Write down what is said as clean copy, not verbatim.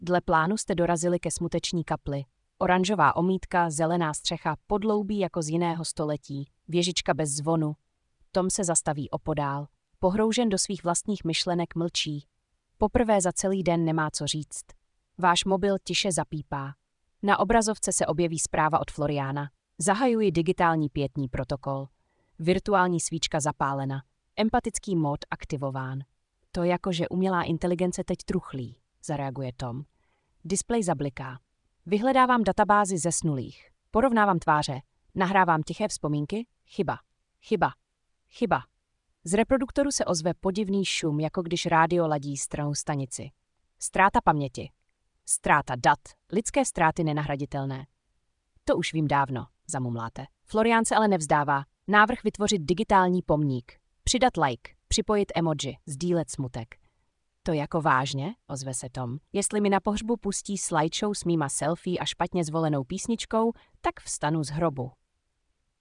Dle plánu jste dorazili ke smuteční kapli. Oranžová omítka, zelená střecha, podloubí jako z jiného století, věžička bez zvonu. Tom se zastaví opodál. Pohroužen do svých vlastních myšlenek mlčí. Poprvé za celý den nemá co říct. Váš mobil tiše zapípá. Na obrazovce se objeví zpráva od Floriana. Zahajuji digitální pietní protokol. Virtuální svíčka zapálena. Empatický mód aktivován. To jako, že umělá inteligence teď truchlí, zareaguje Tom. Displej zabliká. Vyhledávám databázi zesnulých. Porovnávám tváře. Nahrávám tiché vzpomínky. Chyba. Chyba. Chyba. Z reproduktoru se ozve podivný šum, jako když rádio ladí stranou stanici. Ztráta paměti. Ztráta dat. Lidské ztráty nenahraditelné. To už vím dávno, zamumláte. Florián se ale nevzdává. Návrh vytvořit digitální pomník. Přidat like, připojit emoji, sdílet smutek. To jako vážně, ozve se Tom. Jestli mi na pohřbu pustí slideshow s mýma selfie a špatně zvolenou písničkou, tak vstanu z hrobu.